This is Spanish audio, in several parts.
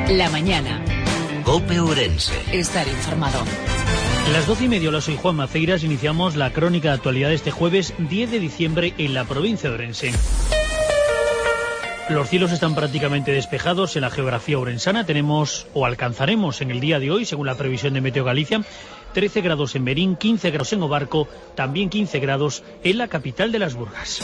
La mañana. COPE Ourense. Estar informado. A las 12:30, hola, soy Juan Maceiras. Iniciamos la crónica de actualidad este jueves 10 de diciembre en la provincia de Ourense. Los cielos están prácticamente despejados en la geografía ourensana. Tenemos o alcanzaremos en el día de hoy, según la previsión de Meteo Galicia, 13 grados en Berín, 15 grados en Obarco, también 15 grados en la capital de las Burgas.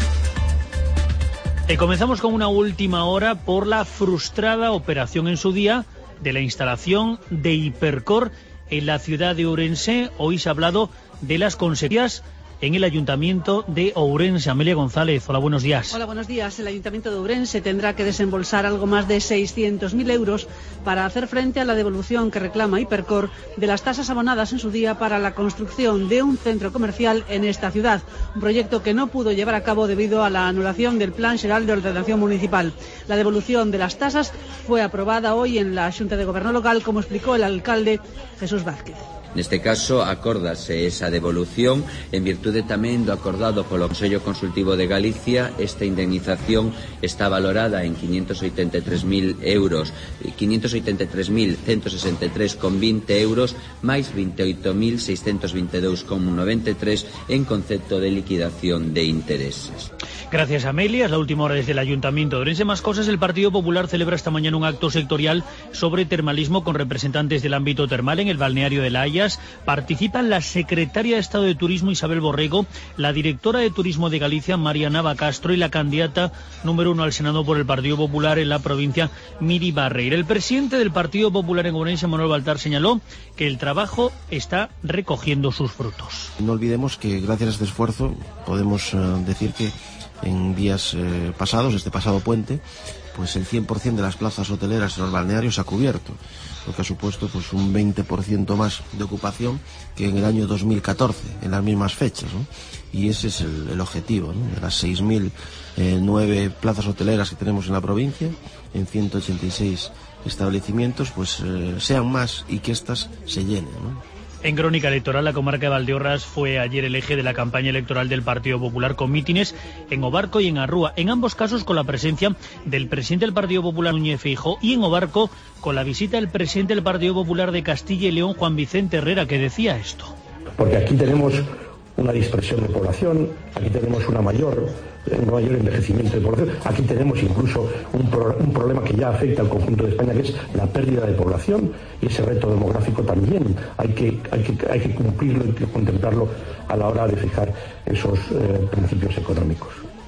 Comenzamos con una última hora por la frustrada operación en su día de la instalación de Hipercor en la ciudad de Ourense. Hoy se ha hablado de las consecuencias en el Ayuntamiento de Ourense. Amelia González, hola, buenos días. Hola, buenos días. El Ayuntamiento de Ourense tendrá que desembolsar algo más de 600.000 euros para hacer frente a la devolución que reclama Hipercor de las tasas abonadas en su día para la construcción de un centro comercial en esta ciudad, un proyecto que no pudo llevar a cabo debido a la anulación del Plan Xeral de Ordenación Municipal. La devolución de las tasas fue aprobada hoy en la Xunta de Gobierno Local, como explicó el alcalde Jesús Vázquez. Neste caso, acórdase esa devolución en virtude tamén do acordado polo Consello Consultivo de Galicia. Esta indemnización está valorada en 583.000 euros, 583.163,20 euros, máis 28.622,93 en concepto de liquidación de intereses. Gracias, Amelia. Es la última hora desde el Ayuntamiento de Ourense. Más cosas. El Partido Popular celebra esta mañana un acto sectorial sobre termalismo con representantes del ámbito termal en el balneario de La Hayas. Participan la secretaria de Estado de Turismo, Isabel Borrego, la directora de Turismo de Galicia, María Nava Castro, y la candidata número 1 al Senado por el Partido Popular en la provincia, Miri Barreira. El presidente del Partido Popular en Ourense, Manuel Baltar, señaló que el trabajo está recogiendo sus frutos. No olvidemos que gracias a este esfuerzo podemos decir que en días pasados, este pasado puente, pues el 100% de las plazas hoteleras en los balnearios se ha cubierto, lo que ha supuesto pues un 20% más de ocupación que en el año 2014, en las mismas fechas, ¿no? Y ese es el objetivo, ¿no? De las 6.009 plazas hoteleras que tenemos en la provincia, en 186 establecimientos, pues sean más y que éstas se llenen, ¿no? En crónica electoral, la comarca de Valdeorras fue ayer el eje de la campaña electoral del Partido Popular, con mítines en Obarco y en Arrúa, en ambos casos con la presencia del presidente del Partido Popular, Núñez Feijóo, y en Obarco con la visita del presidente del Partido Popular de Castilla y León, Juan Vicente Herrera, que decía esto. Porque aquí tenemos una dispersión de población, aquí tenemos un mayor envejecimiento de población, aquí tenemos incluso un problema que ya afecta al conjunto de España, que es la pérdida de población, y ese reto demográfico también hay que cumplirlo y contemplarlo a la hora de fijar esos principios económicos.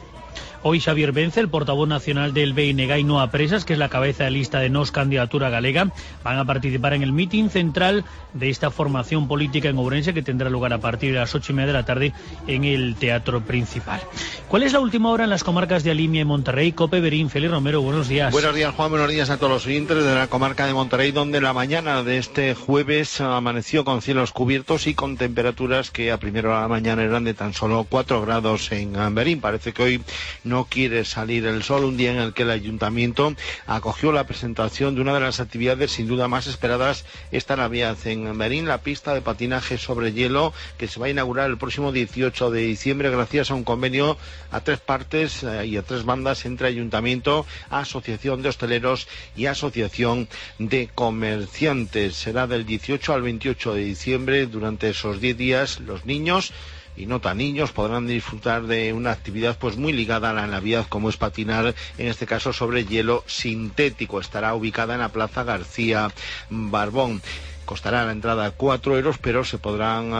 Hoy Xavier Vence, el portavoz nacional del BNG y Noa Presas, que es la cabeza de lista de Nos Candidatura Galega, van a participar en el mitin central de esta formación política en Ourense, que tendrá lugar a partir de las 8:30 de la tarde en el Teatro Principal. ¿Cuál es la última hora en las comarcas de Alimia y Monterrey? COPE, Berín, Félix Romero, buenos días. Buenos días, Juan, buenos días a todos los oyentes de la comarca de Monterrey, donde la mañana de este jueves amaneció con cielos cubiertos y con temperaturas que a primera hora de la mañana eran de tan solo 4 grados en Berín. Parece que hoy no quiere salir el sol, un día en el que el Ayuntamiento acogió la presentación de una de las actividades sin duda más esperadas esta Navidad en Berín, la pista de patinaje sobre hielo, que se va a inaugurar el próximo 18 de diciembre gracias a un convenio a 3 partes y a 3 bandas entre Ayuntamiento, Asociación de Hosteleros y Asociación de Comerciantes. Será del 18 al 28 de diciembre. Durante esos 10 días los niños y no tan niños podrán disfrutar de una actividad pues muy ligada a la Navidad, como es patinar, en este caso sobre hielo sintético. Estará ubicada en la Plaza García Barbón. Costará la entrada 4 euros, pero se podrán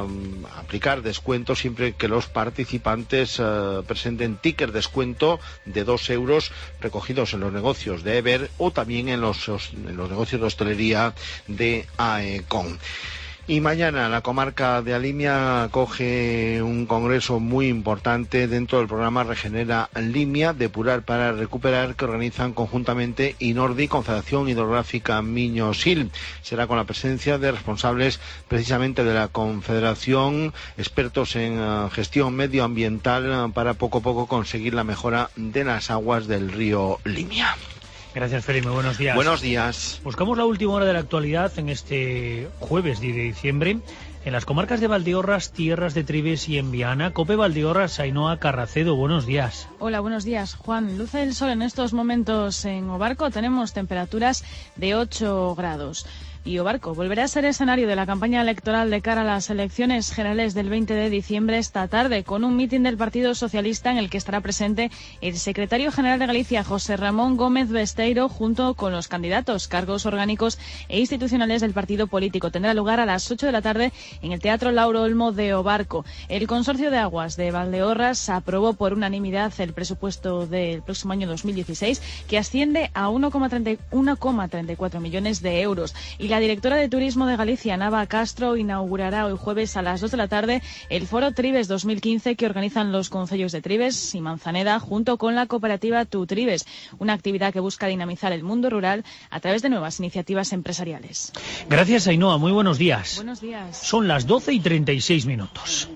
aplicar descuentos siempre que los participantes presenten ticket descuento de 2 euros recogidos en los negocios de Ever o también en los negocios de hostelería de AECON. Y mañana la comarca de Alimia acoge un congreso muy importante dentro del programa Regenera Limia, Depurar para Recuperar, que organizan conjuntamente Inordi, Confederación Hidrográfica Miño-Sil. Será con la presencia de responsables precisamente de la Confederación, expertos en gestión medioambiental, para poco a poco conseguir la mejora de las aguas del río Limia. Gracias, Felipe. Buenos días. Buenos días. Buscamos la última hora de la actualidad en este jueves 10 de diciembre. En las comarcas de Valdeorras, Tierras de Trives y en Viana, COPE Valdeorras, Ainhoa Carracedo, buenos días. Hola, buenos días, Juan. Luce el sol en estos momentos en Obarco, tenemos temperaturas de 8 grados. Y Obarco volverá a ser escenario de la campaña electoral de cara a las elecciones generales del 20 de diciembre esta tarde, con un mitin del Partido Socialista en el que estará presente el secretario general de Galicia, José Ramón Gómez Besteiro, junto con los candidatos, cargos orgánicos e institucionales del partido político. Tendrá lugar a las 8 de la tarde en el Teatro Lauro Olmo de Obarco. El Consorcio de Aguas de Valdeorras aprobó por unanimidad el presupuesto del próximo año 2016, que asciende a 1,34 millones de euros. Y la directora de Turismo de Galicia, Nava Castro, inaugurará hoy jueves a las 2 de la tarde el Foro Trives 2015 que organizan los concellos de Trives y Manzaneda junto con la cooperativa Tu Trives, una actividad que busca dinamizar el mundo rural a través de nuevas iniciativas empresariales. Gracias, Ainhoa. Muy buenos días. Buenos días. Son las 12:36.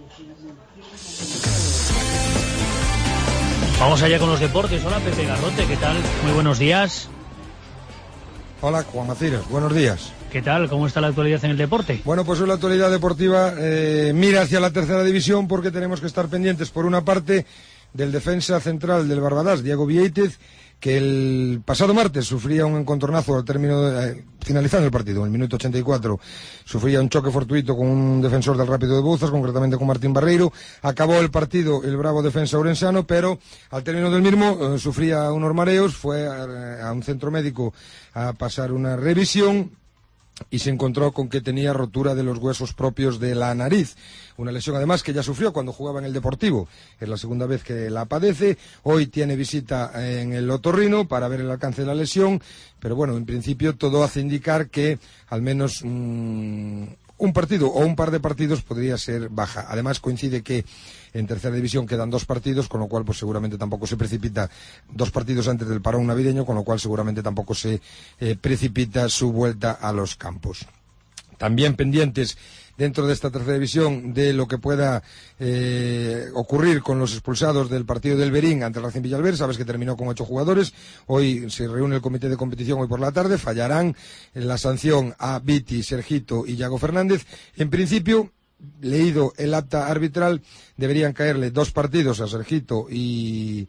Vamos allá con los deportes. Hola, Pepe Garrote, ¿qué tal? Muy buenos días. Hola, Juan Macías, buenos días. ¿Qué tal? ¿Cómo está la actualidad en el deporte? Bueno, pues hoy la actualidad deportiva mira hacia la tercera división porque tenemos que estar pendientes, por una parte, del defensa central del Barbadas, Diego Vieitez, que el pasado martes sufría un encontronazo al término finalizando el partido, en el minuto 84, sufría un choque fortuito con un defensor del Rápido de Bouzas, concretamente con Martín Barreiro. Acabó el partido el bravo defensa orensano, pero al término del mismo sufría unos mareos, fue a un centro médico a pasar una revisión y se encontró con que tenía rotura de los huesos propios de la nariz. Una lesión además que ya sufrió cuando jugaba en el Deportivo. Es la segunda vez que la padece. Hoy tiene visita en el otorrino para ver el alcance de la lesión. Pero bueno, en principio todo hace indicar que al menos un partido o un par de partidos podría ser baja. Además coincide que en tercera división quedan 2 partidos, con lo cual pues seguramente tampoco se precipita 2 partidos antes del parón navideño, con lo cual seguramente tampoco se precipita su vuelta a los campos. También pendientes dentro de esta tercera división de lo que pueda ocurrir con los expulsados del partido del Berín ante el Racing Villalber. Sabes que terminó con 8 jugadores. Hoy se reúne el comité de competición hoy por la tarde. Fallarán la sanción a Viti, Sergito y Yago Fernández. En principio, leído el acta arbitral, deberían caerle 2 partidos a Sergito y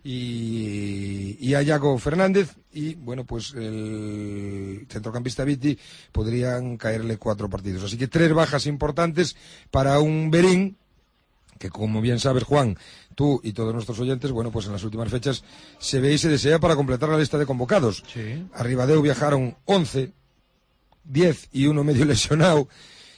a Yago Fernández, y bueno, pues el centrocampista Viti podrían caerle 4 partidos. Así que 3 bajas importantes para un Berín que, como bien sabes, Juan, tú y todos nuestros oyentes, bueno, pues en las últimas fechas se ve y se desea para completar la lista de convocados. Sí. A Ribadeo viajaron 11, 10 y uno medio lesionado.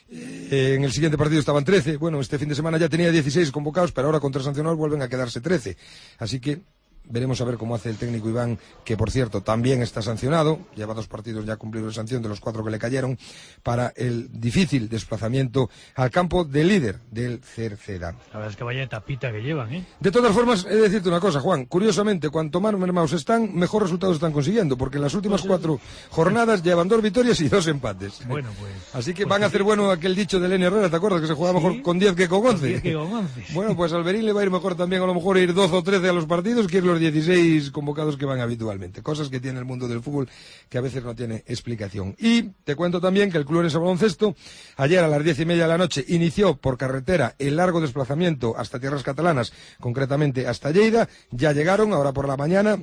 En el siguiente partido estaban 13. Bueno, este fin de semana ya tenía 16 convocados, pero ahora con 3 sancionados vuelven a quedarse 13. Así que veremos a ver cómo hace el técnico Iván, que por cierto también está sancionado, lleva 2 partidos ya cumplido de sanción de los 4 que le cayeron, para el difícil desplazamiento al campo del líder del Cerceda. La verdad es que vaya tapita que llevan, ¿eh? De todas formas, he de decirte una cosa, Juan, curiosamente, cuanto más mermados están, mejor resultados están consiguiendo, porque en las últimas 4 jornadas llevan 2 victorias y 2 empates. Bueno, pues... Así que van a hacer bueno aquel dicho de Lenny Herrera, ¿te acuerdas? Que se juega mejor con 10 que con 11. Con 10 que con 11. Bueno, pues al Berín le va a ir mejor también a lo mejor ir 12 o 13 a los partidos que ir los 16 convocados que van habitualmente. Cosas que tiene el mundo del fútbol que a veces no tiene explicación. Y te cuento también que el Club Orense Baloncesto ayer a las 10:30 de la noche inició por carretera el largo desplazamiento hasta tierras catalanas, concretamente hasta Lleida. Ya llegaron ahora por la mañana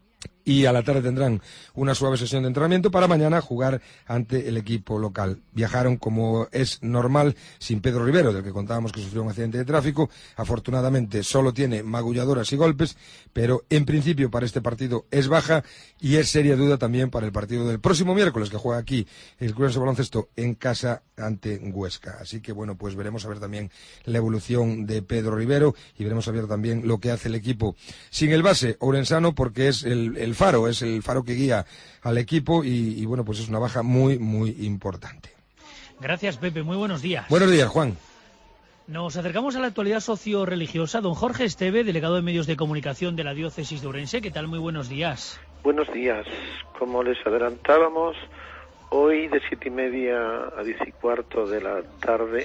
y a la tarde tendrán una suave sesión de entrenamiento para mañana jugar ante el equipo local. Viajaron, como es normal, sin Pedro Rivero, del que contábamos que sufrió un accidente de tráfico. Afortunadamente solo tiene magulladoras y golpes, pero en principio para este partido es baja y es seria duda también para el partido del próximo miércoles, que juega aquí el Club de Baloncesto en casa ante Huesca. Así que bueno, pues veremos a ver también la evolución de Pedro Rivero y veremos a ver también lo que hace el equipo sin el base orensano, porque es el faro que guía al equipo y bueno, pues es una baja muy, muy importante. Gracias, Pepe. Muy buenos días. Buenos días, Juan. Nos acercamos a la actualidad socio-religiosa. Don Jorge Esteve, delegado de Medios de Comunicación de la Diócesis de Ourense. ¿Qué tal? Muy buenos días. Buenos días. Como les adelantábamos, hoy de 7:30 a 10:15 de la tarde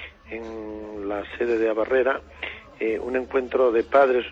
en la sede de Abarrera, un encuentro de padres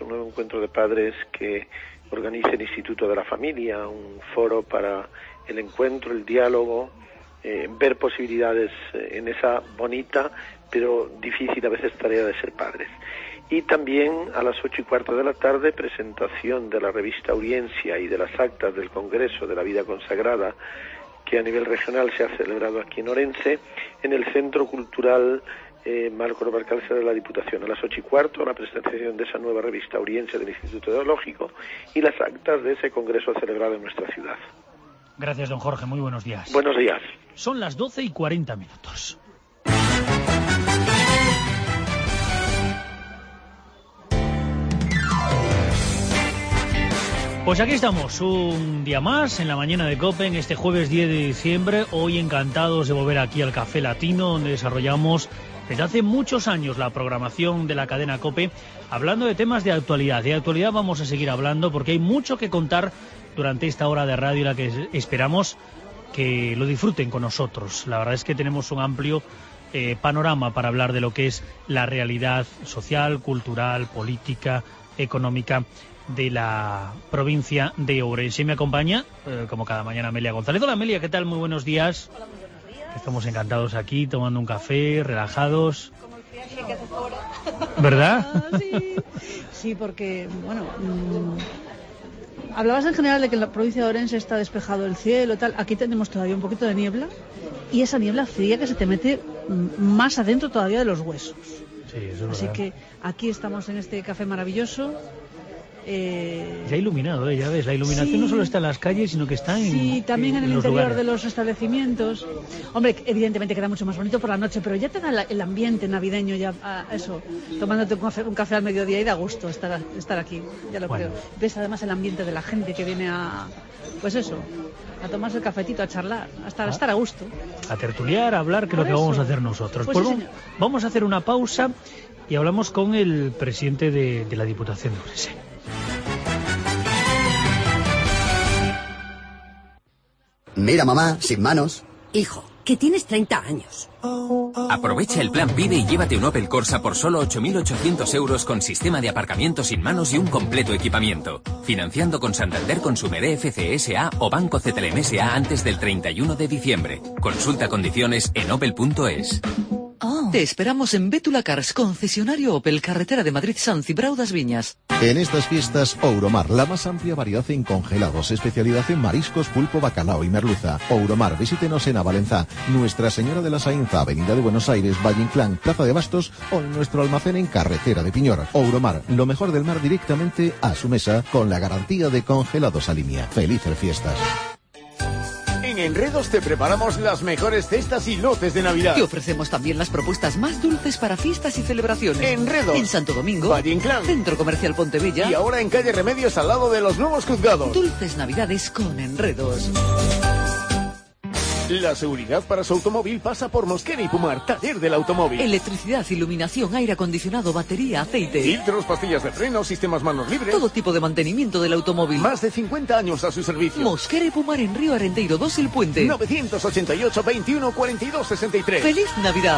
que organiza el Instituto de la Familia, un foro para el encuentro, el diálogo ver posibilidades en esa bonita pero difícil a veces tarea de ser padres. Y también a las 8:15 de la tarde, presentación de la revista Auriencia y de las actas del Congreso de la Vida Consagrada, que a nivel regional se ha celebrado aquí en Orense, en el Centro Cultural Marco Barcalza de la Diputación. A las 8:15, la presentación de esa nueva revista Auriencia del Instituto Teológico y las actas de ese congreso celebrado en nuestra ciudad. Gracias, don Jorge. Muy buenos días. Buenos días. Son las 12:40. Pues aquí estamos, un día más en la mañana de COPE, en este jueves 10 de diciembre. Hoy encantados de volver aquí al Café Latino, donde desarrollamos desde hace muchos años la programación de la cadena COPE, hablando de temas de actualidad. De actualidad vamos a seguir hablando porque hay mucho que contar durante esta hora de radio, en la que esperamos que lo disfruten con nosotros. La verdad es que tenemos un amplio panorama para hablar de lo que es la realidad social, cultural, política, económica de la provincia de Ourense. Y me acompaña, como cada mañana, Amelia González. Hola, Amelia, ¿qué tal? Muy buenos días. Hola, muy buenos días. Estamos encantados aquí, tomando un café, relajados. Como el viaje que hace ahora. ¿Verdad? Sí, porque, bueno, hablabas en general de que en la provincia de Ourense está despejado el cielo, tal. Aquí tenemos todavía un poquito de niebla, y esa niebla fría que se te mete más adentro todavía de los huesos. Sí, eso es Así verdad. que aquí estamos en este café maravilloso. Se ha iluminado, ya ves, la iluminación Sí. no solo está en las calles, sino que está también en el los interior lugares. de los establecimientos. Hombre, evidentemente queda mucho más bonito por la noche, pero ya te da el ambiente navideño, ya eso, tomándote un café al mediodía, y da gusto estar aquí, ya lo Bueno. creo. Ves además el ambiente de la gente que viene a tomarse el cafetito, a charlar, a estar a gusto. A tertuliar, a hablar, que es lo Por que vamos eso. a hacer nosotros. Pues sí, señor. Vamos a hacer una pausa y hablamos con el presidente de la Diputación de Ourense. Mira, mamá, sin manos. Hijo, que tienes 30 años. Aprovecha el plan PIDE y llévate un Opel Corsa por solo 8.800 euros con sistema de aparcamiento sin manos y un completo equipamiento. Financiando con Santander Consumer FCSA o Banco CTLM SA antes del 31 de diciembre. Consulta condiciones en opel.es. Te esperamos en Bétula Cars, concesionario Opel, carretera de Madrid, San Cibrao das Viñas. En estas fiestas, Ouromar, la más amplia variedad en congelados, especialidad en mariscos, pulpo, bacalao y merluza. Ouromar, visítenos en Avalenzá, Nuestra Señora de la Sainza, Avenida de Buenos Aires, Valle Inclán, Plaza de Bastos o en nuestro almacén en Carretera de Piñor. Ouromar, lo mejor del mar directamente a su mesa con la garantía de congelados Alimia. Felices fiestas. En Enredos te preparamos las mejores cestas y lotes de Navidad. Te ofrecemos también las propuestas más dulces para fiestas y celebraciones. Enredos. En Santo Domingo, Valle Inclán, Centro Comercial Pontevilla y ahora en calle Remedios al lado de los nuevos juzgados. Dulces Navidades con Enredos. La seguridad para su automóvil pasa por Mosquera y Pumar, taller del automóvil. Electricidad, iluminación, aire acondicionado, batería, aceite. Filtros, pastillas de freno, sistemas manos libres. Todo tipo de mantenimiento del automóvil. Más de 50 años a su servicio. Mosquera y Pumar en Río Arenteiro 2 El Puente. 988 21 42 63. ¡Feliz Navidad!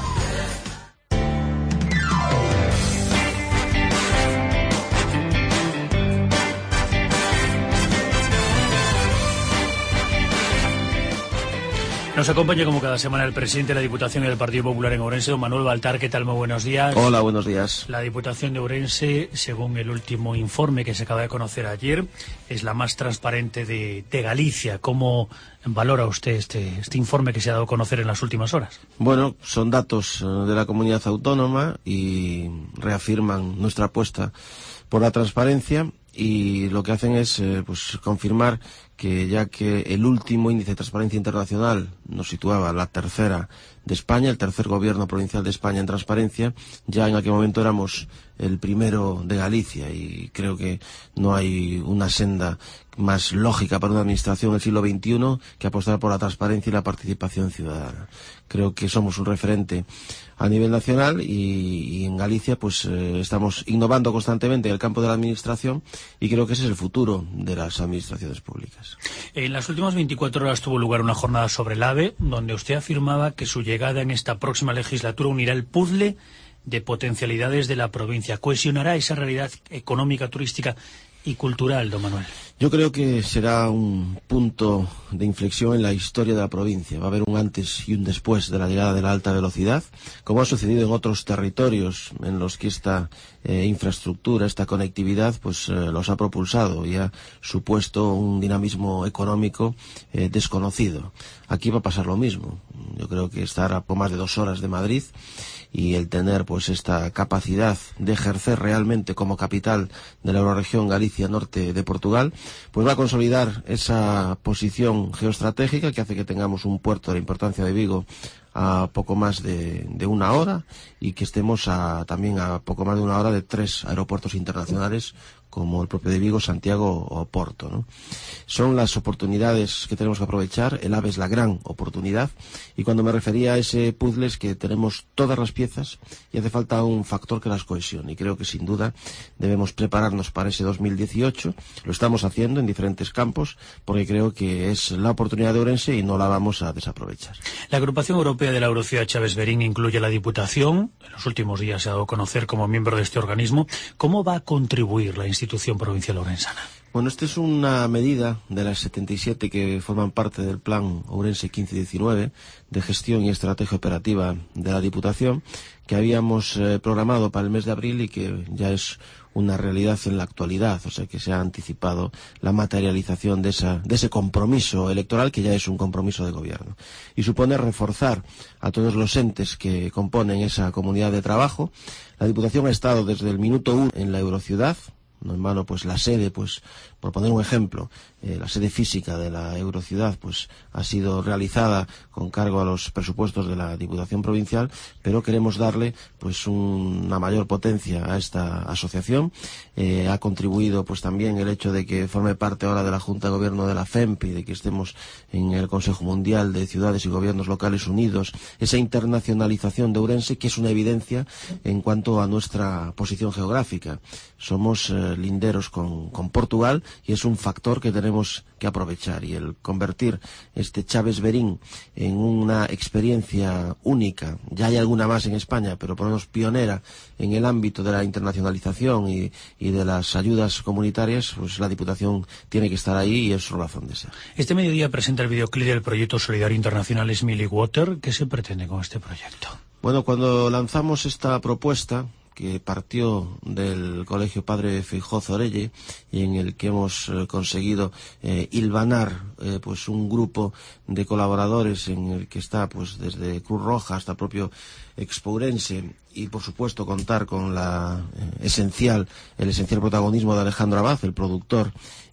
Nos acompaña como cada semana el presidente de la Diputación y del Partido Popular en Ourense, don Manuel Baltar. ¿Qué tal? Muy buenos días. Hola, buenos días. La Diputación de Ourense, según el último informe que se acaba de conocer ayer, es la más transparente de Galicia. ¿Cómo valora usted este informe que se ha dado a conocer en las últimas horas? Bueno, son datos de la comunidad autónoma y reafirman nuestra apuesta por la transparencia, y lo que hacen es pues confirmar que, ya que el último índice de transparencia internacional nos situaba la tercera de España, el tercer gobierno provincial de España en transparencia, ya en aquel momento éramos el primero de Galicia, y creo que no hay una senda más lógica para una administración del siglo XXI que apostar por la transparencia y la participación ciudadana. Creo que somos un referente a nivel nacional, y en Galicia pues estamos innovando constantemente en el campo de la administración, y creo que ese es el futuro de las administraciones públicas. En las últimas 24 horas tuvo lugar una jornada sobre el AVE, donde usted afirmaba que su llegada en esta próxima legislatura unirá el puzzle de potencialidades de la provincia, cohesionará esa realidad económica, turística y cultural, don Manuel. Yo creo que será un punto de inflexión en la historia de la provincia. Va a haber un antes y un después de la llegada de la alta velocidad, como ha sucedido en otros territorios en los que esta infraestructura, esta conectividad, pues los ha propulsado y ha supuesto un dinamismo económico desconocido. Aquí va a pasar lo mismo. Yo creo que estar a poco más de 2 horas de Madrid y el tener pues esta capacidad de ejercer realmente como capital de la Eurorregión Galicia Norte de Portugal, pues va a consolidar esa posición geoestratégica que hace que tengamos un puerto de la importancia de Vigo a poco más de 1 hora y que estemos también a poco más de 1 hora de 3 aeropuertos internacionales como el propio de Vigo, Santiago o Porto, ¿no? Son las oportunidades que tenemos que aprovechar. El AVE es la gran oportunidad, y cuando me refería a ese puzzle es que tenemos todas las piezas y hace falta un factor que las cohesione, y creo que sin duda debemos prepararnos para ese 2018. Lo estamos haciendo en diferentes campos porque creo que es la oportunidad de Ourense y no la vamos a desaprovechar. La agrupación europea de la Eurociudad Chaves Verín incluye la Diputación. En los últimos días se ha dado a conocer como miembro de este organismo. ¿Cómo va a contribuir la institución provincial ourensana? Bueno, esta es una medida de las 77 que forman parte del Plan Ourense 15-19 de gestión y estrategia operativa de la Diputación, que habíamos programado para el mes de abril y que ya es una realidad en la actualidad, o sea que se ha anticipado la materialización de ese compromiso electoral, que ya es un compromiso de gobierno, y supone reforzar a todos los entes que componen esa comunidad de trabajo. La Diputación ha estado desde el minuto 1 en la Eurociudad. No en vano, pues la sede, pues por poner un ejemplo, la sede física de la Eurociudad, pues ha sido realizada con cargo a los presupuestos de la Diputación Provincial, pero queremos darle pues una mayor potencia a esta asociación. Ha contribuido pues también el hecho de que forme parte ahora de la Junta de Gobierno de la FEMP y de que estemos en el Consejo Mundial de Ciudades y Gobiernos Locales Unidos, esa internacionalización de Ourense, que es una evidencia en cuanto a nuestra posición geográfica. Somos linderos con Portugal y es un factor que tenemos que aprovechar, y el convertir este Chaves Verín en una experiencia única, ya hay alguna más en España, pero por lo menos pionera en el ámbito de la internacionalización y de las ayudas comunitarias, pues la Diputación tiene que estar ahí y es su razón de ser. Este mediodía presenta el videoclip del proyecto solidario internacional Smiley Water. ¿Qué se pretende con este proyecto? Bueno, cuando lanzamos esta propuesta, que partió del Colegio Padre Feijóo Zorelle y en el que hemos conseguido hilvanar pues un grupo de colaboradores en el que está pues desde Cruz Roja hasta el propio Expo Ourense, y por supuesto contar con el esencial protagonismo de Alejandro Abad, el productor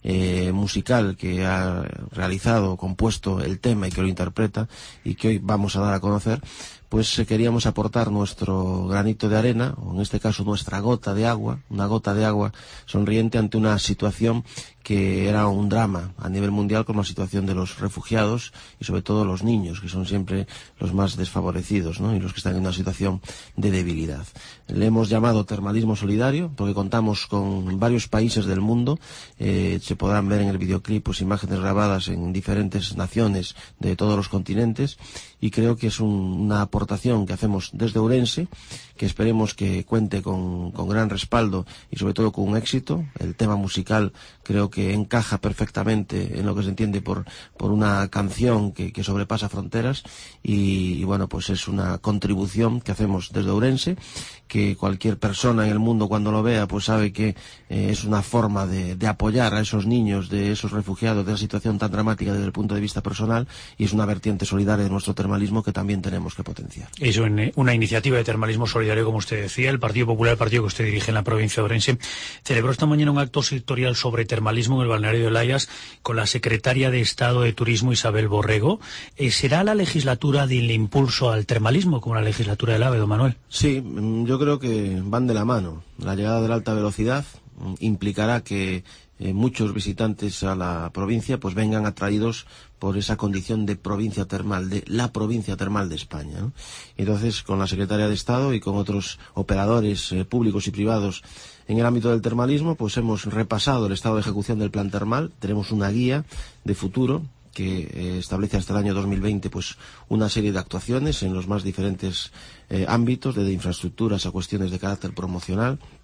musical que ha realizado, compuesto el tema y que lo interpreta y que hoy vamos a dar a conocer. Pues queríamos aportar nuestro granito de arena, o en este caso nuestra gota de agua, una gota de agua sonriente ante una situación que era un drama a nivel mundial, como la situación de los refugiados y sobre todo los niños, que son siempre los más desfavorecidos, ¿no? Y los que están en una situación de debilidad. Le hemos llamado termalismo solidario porque contamos con varios países del mundo. Se podrán ver en el videoclip pues imágenes grabadas en diferentes naciones de todos los continentes, y creo que es una aportación que hacemos desde Ourense, que esperemos que cuente con gran respaldo y sobre todo con un éxito. El tema musical creo que encaja perfectamente en lo que se entiende por una canción que sobrepasa fronteras, y bueno, pues es una contribución que hacemos desde Ourense, que cualquier persona en el mundo cuando lo vea pues sabe que es una forma de apoyar a esos niños, de esos refugiados, de esa situación tan dramática desde el punto de vista personal, y es una vertiente solidaria de nuestro termalismo que también tenemos que potenciar. Es una iniciativa de termalismo solidario, como usted decía. El Partido Popular, el partido que usted dirige en la provincia de Ourense, celebró esta mañana un acto sectorial sobre termalismo en el balneario de Layas con la secretaria de Estado de Turismo, Isabel Borrego. ¿Será la legislatura del impulso al termalismo como la legislatura del AVE, don Manuel? Sí, yo creo que van de la mano. La llegada de la alta velocidad implicará que muchos visitantes a la provincia pues vengan atraídos por esa condición de provincia termal, de la provincia termal de España, ¿no? Entonces, con la Secretaría de Estado y con otros operadores públicos y privados en el ámbito del termalismo, pues hemos repasado el estado de ejecución del plan termal. Tenemos una guía de futuro que establece hasta el año 2020 pues una serie de actuaciones en los más diferentes ámbitos, desde infraestructuras a cuestiones de carácter promocional.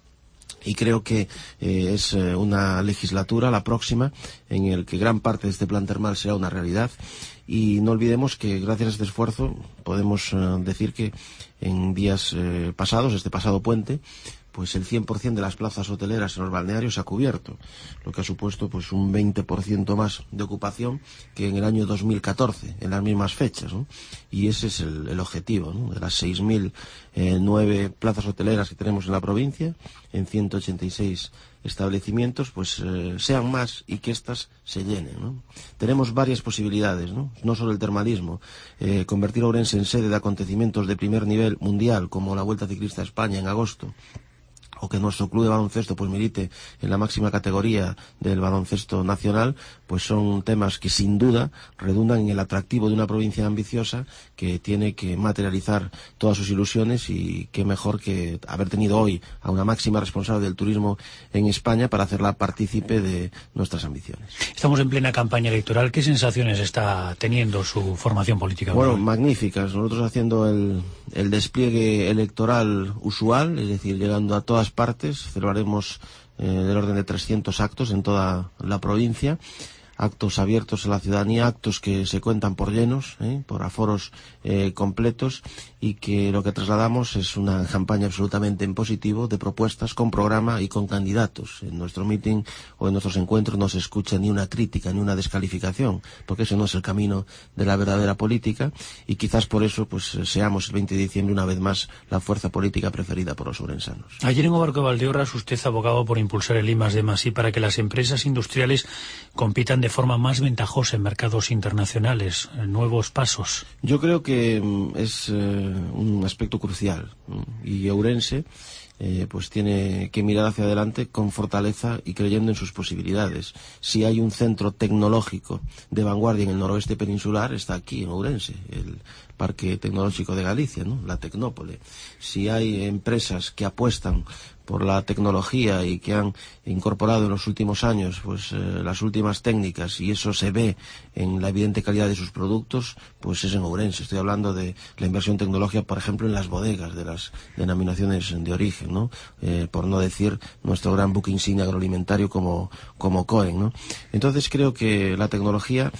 Y creo que es una legislatura, la próxima, en la que gran parte de este plan termal será una realidad. Y no olvidemos que gracias a este esfuerzo podemos decir que en días pasados, este pasado puente, pues el 100% de las plazas hoteleras en los balnearios se ha cubierto, lo que ha supuesto pues un 20% más de ocupación que en el año 2014, en las mismas fechas, ¿no? Y ese es el objetivo, ¿no? De las 6.009 plazas hoteleras que tenemos en la provincia, en 186 establecimientos, pues sean más y que éstas se llenen, ¿no? Tenemos varias posibilidades, ¿no? No solo el termalismo, convertir a Ourense en sede de acontecimientos de primer nivel mundial, como la Vuelta Ciclista a España en agosto, o que nuestro club de baloncesto pues milite en la máxima categoría del baloncesto nacional, pues son temas que sin duda redundan en el atractivo de una provincia ambiciosa que tiene que materializar todas sus ilusiones, y qué mejor que haber tenido hoy a una máxima responsable del turismo en España para hacerla partícipe de nuestras ambiciones. Estamos en plena campaña electoral. ¿Qué sensaciones está teniendo su formación política? Bueno, magníficas. Nosotros haciendo el despliegue electoral usual, es decir, llegando a todas partes, celebraremos del orden de 300 actos en toda la provincia, actos abiertos a la ciudadanía, actos que se cuentan por llenos, por aforos completos, y que lo que trasladamos es una campaña absolutamente en positivo, de propuestas, con programa y con candidatos. En nuestro meeting o en nuestros encuentros no se escucha ni una crítica ni una descalificación, porque eso no es el camino de la verdadera política, y quizás por eso pues seamos el 20 de diciembre una vez más la fuerza política preferida por los ourensanos. Ayer en Obarco de Valdeorras usted abogaba por impulsar el I+D+I para que las empresas industriales compitan de forma más ventajosa en mercados internacionales, nuevos pasos. Yo creo que es un aspecto crucial, ¿no? Y Ourense pues tiene que mirar hacia adelante con fortaleza y creyendo en sus posibilidades. Si hay un centro tecnológico de vanguardia en el noroeste peninsular, está aquí en Ourense, el Parque Tecnológico de Galicia, ¿no? La Tecnópole. Si hay empresas que apuestan por la tecnología y que han incorporado en los últimos años pues las últimas técnicas, y eso se ve en la evidente calidad de sus productos, pues es en Ourense. Estoy hablando de la inversión tecnológica, por ejemplo, en las bodegas de las denominaciones de origen, ¿no? Por no decir nuestro gran buque insignia agroalimentario como Coen, ¿no? Entonces creo que la tecnología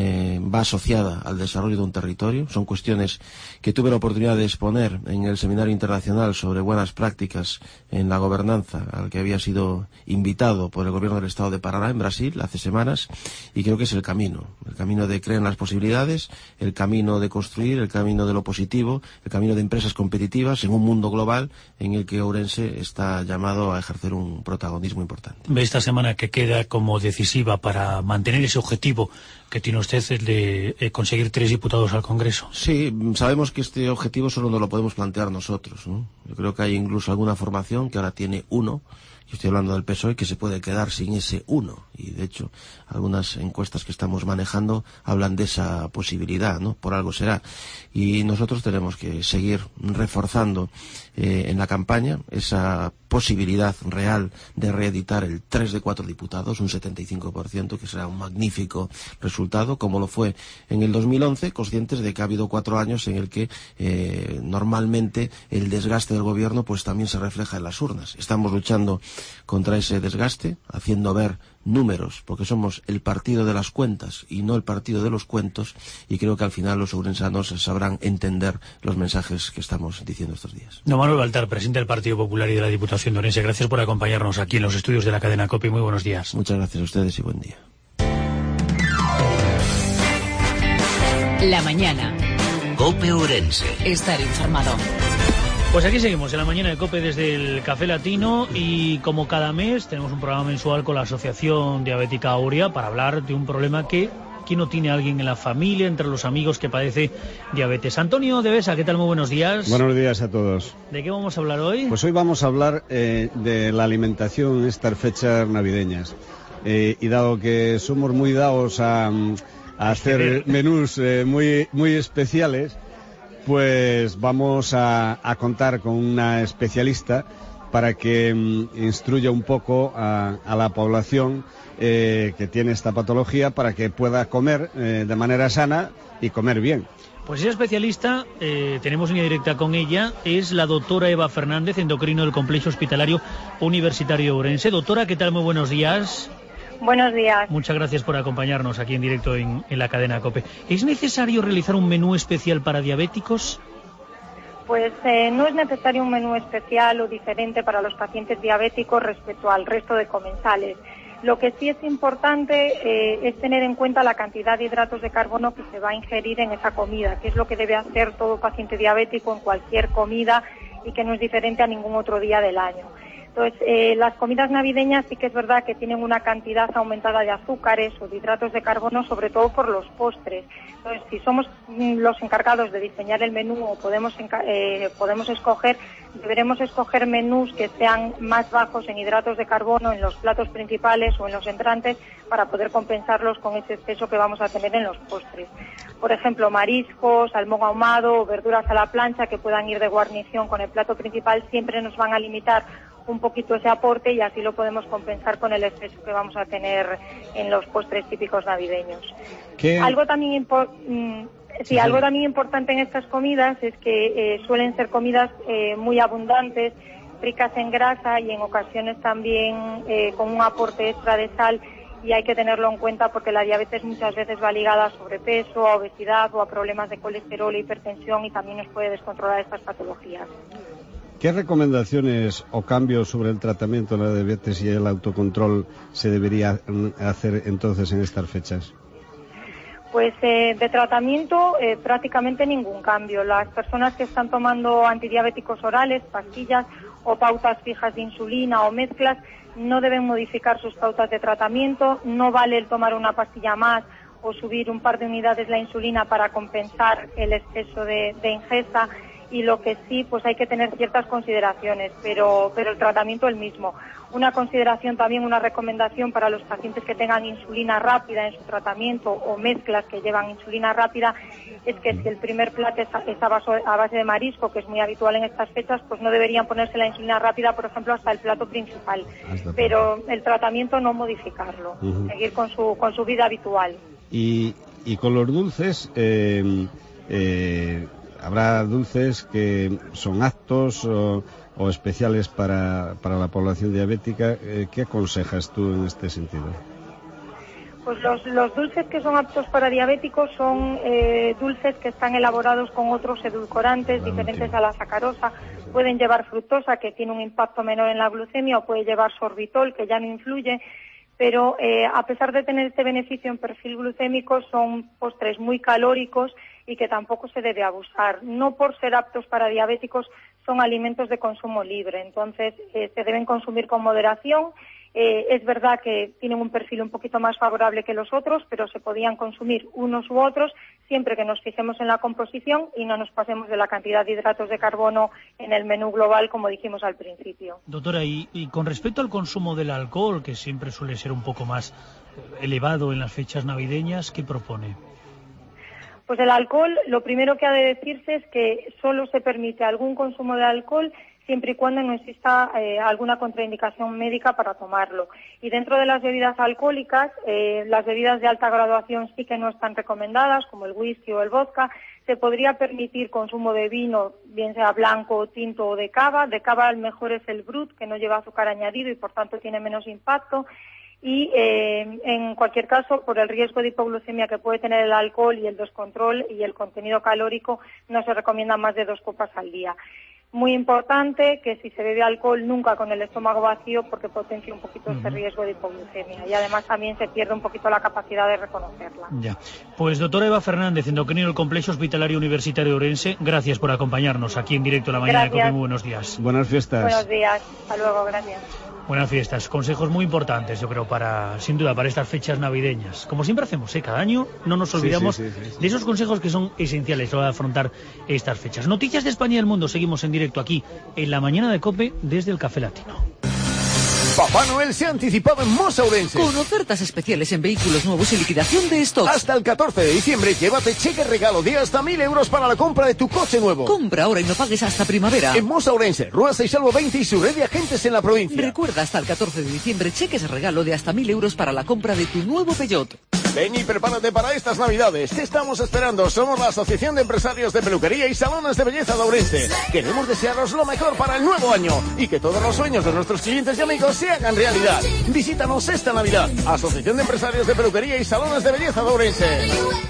va asociada al desarrollo de un territorio. Son cuestiones que tuve la oportunidad de exponer en el Seminario Internacional sobre Buenas Prácticas en la Gobernanza, al que había sido invitado por el Gobierno del Estado de Paraná en Brasil hace semanas, y creo que es el camino de creer en las posibilidades, el camino de construir, el camino de lo positivo, el camino de empresas competitivas en un mundo global en el que Ourense está llamado a ejercer un protagonismo importante. ¿Ve esta semana que queda como decisiva para mantener ese objetivo que tiene usted, el de conseguir 3 diputados al Congreso? Sí, sabemos que este objetivo solo nos lo podemos plantear nosotros, ¿no? Yo creo que hay incluso alguna formación que ahora tiene 1, yo estoy hablando del PSOE, que se puede quedar sin ese 1, y de hecho algunas encuestas que estamos manejando hablan de esa posibilidad, ¿no? Por algo será. Y nosotros tenemos que seguir reforzando en la campaña esa posibilidad real de reeditar el 3 de 4 diputados, un 75%, que será un magnífico resultado, como lo fue en el 2011, conscientes de que ha habido 4 años en el que normalmente el desgaste del gobierno pues también se refleja en las urnas. Estamos luchando contra ese desgaste, haciendo ver números, porque somos el partido de las cuentas y no el partido de los cuentos, y creo que al final los ourensanos sabrán entender los mensajes que estamos diciendo estos días. Don Manuel Baltar, presidente del Partido Popular y de la Diputación de Ourense, gracias por acompañarnos aquí en los estudios de la cadena COPE. Muy buenos días. Muchas gracias a ustedes y buen día. La mañana. COPE Ourense. Estar informado. Pues aquí seguimos en la mañana de COPE desde el Café Latino, y como cada mes tenemos un programa mensual con la Asociación Diabética Aurea para hablar de un problema que ¿quién no tiene a alguien en la familia, entre los amigos, que padece diabetes? Antonio de Besa, ¿qué tal? Muy buenos días. Buenos días a todos. ¿De qué vamos a hablar hoy? Pues hoy vamos a hablar de la alimentación en estas fechas navideñas. Y dado que somos muy dados a hacer menús muy especiales, pues vamos a contar con una especialista para que instruya un poco a la población que tiene esta patología, para que pueda comer de manera sana y comer bien. Pues esa especialista, tenemos línea directa con ella, es la doctora Eva Fernández, endocrino del Complejo Hospitalario Universitario de Ourense. Doctora, ¿qué tal? Muy buenos días. Buenos días. Muchas gracias por acompañarnos aquí en directo en la cadena COPE. ¿Es necesario realizar un menú especial para diabéticos? Pues no es necesario un menú especial o diferente para los pacientes diabéticos respecto al resto de comensales. Lo que sí es importante es tener en cuenta la cantidad de hidratos de carbono que se va a ingerir en esa comida, que es lo que debe hacer todo paciente diabético en cualquier comida y que no es diferente a ningún otro día del año. Entonces, las comidas navideñas sí que es verdad que tienen una cantidad aumentada de azúcares o de hidratos de carbono, sobre todo por los postres. Entonces, si somos los encargados de diseñar el menú o podemos escoger, deberemos escoger menús que sean más bajos en hidratos de carbono en los platos principales o en los entrantes para poder compensarlos con ese exceso que vamos a tener en los postres. Por ejemplo, mariscos, salmón ahumado, verduras a la plancha que puedan ir de guarnición con el plato principal siempre nos van a limitar un poquito ese aporte y así lo podemos compensar con el exceso que vamos a tener en los postres típicos navideños. Algo también importante en estas comidas es que suelen ser comidas muy abundantes, ricas en grasa y en ocasiones también con un aporte extra de sal, y hay que tenerlo en cuenta porque la diabetes muchas veces va ligada a sobrepeso, a obesidad o a problemas de colesterol e hipertensión, y también nos puede descontrolar estas patologías. ¿Qué recomendaciones o cambios sobre el tratamiento de la diabetes y el autocontrol se debería hacer entonces en estas fechas? Pues de tratamiento prácticamente ningún cambio. Las personas que están tomando antidiabéticos orales, pastillas o pautas fijas de insulina o mezclas no deben modificar sus pautas de tratamiento. No vale el tomar una pastilla más o subir un par de unidades la insulina para compensar el exceso de ingesta. Y lo que sí, pues hay que tener ciertas consideraciones, pero el tratamiento el mismo. Una consideración también, una recomendación para los pacientes que tengan insulina rápida en su tratamiento o mezclas que llevan insulina rápida, es que si el primer plato es a base de marisco, que es muy habitual en estas fechas, pues no deberían ponerse la insulina rápida, por ejemplo, hasta el plato principal. Pero el tratamiento no modificarlo, seguir con su vida habitual. Y con los dulces, habrá dulces que son aptos o especiales para la población diabética. ¿Qué aconsejas tú en este sentido? Pues los dulces que son aptos para diabéticos son dulces que están elaborados con otros edulcorantes diferentes a la sacarosa. Pueden llevar fructosa, que tiene un impacto menor en la glucemia, o puede llevar sorbitol, que ya no influye. Pero a pesar de tener este beneficio en perfil glucémico, son postres muy calóricos y que tampoco se debe abusar. No por ser aptos para diabéticos, son alimentos de consumo libre, entonces se deben consumir con moderación. Es verdad que tienen un perfil un poquito más favorable que los otros, pero se podían consumir unos u otros siempre que nos fijemos en la composición y no nos pasemos de la cantidad de hidratos de carbono en el menú global, como dijimos al principio. Doctora, y con respecto al consumo del alcohol, que siempre suele ser un poco más elevado en las fechas navideñas, ¿qué propone? Pues el alcohol, lo primero que ha de decirse es que solo se permite algún consumo de alcohol siempre y cuando no exista alguna contraindicación médica para tomarlo. Y dentro de las bebidas alcohólicas, las bebidas de alta graduación sí que no están recomendadas, como el whisky o el vodka. Se podría permitir consumo de vino, bien sea blanco, tinto o de cava. De cava el mejor es el brut, que no lleva azúcar añadido y por tanto tiene menos impacto. Y en cualquier caso, por el riesgo de hipoglucemia que puede tener el alcohol y el descontrol y el contenido calórico, no se recomienda más de 2 copas al día. Muy importante que si se bebe alcohol nunca con el estómago vacío, porque potencia un poquito este riesgo de hipoglucemia y además también se pierde un poquito la capacidad de reconocerla. Ya. Pues doctora Eva Fernández, endocrino del Complejo Hospitalario Universitario de Ourense, gracias por acompañarnos aquí en directo a la mañana de COPE. Muy buenos días. Buenas fiestas. Buenos días, hasta luego, gracias. Buenas fiestas, consejos muy importantes, yo creo, sin duda, para estas fechas navideñas. Como siempre hacemos, cada año no nos olvidamos de esos consejos que son esenciales para afrontar estas fechas. Noticias de España y del mundo, seguimos en directo aquí, en la mañana de COPE, desde el Café Latino. Papá Noel se ha anticipado en Mosa Ourense. Con ofertas especiales en vehículos nuevos y liquidación de stock. Hasta el 14 de diciembre, llévate cheque regalo de hasta 1.000 euros para la compra de tu coche nuevo. Compra ahora y no pagues hasta primavera. En Mosa Ourense, Rúa 6 Salvo 20 y su red de agentes en la provincia. Recuerda, hasta el 14 de diciembre, cheques regalo de hasta 1.000 euros para la compra de tu nuevo Peugeot. Ven y prepárate para estas Navidades. Te estamos esperando. Somos la Asociación de Empresarios de Peluquería y Salones de Belleza de Ourense. Queremos desearos lo mejor para el nuevo año y que todos los sueños de nuestros clientes y amigos se hagan realidad. Visítanos esta Navidad. Asociación de Empresarios de Peluquería y Salones de Belleza de Ourense.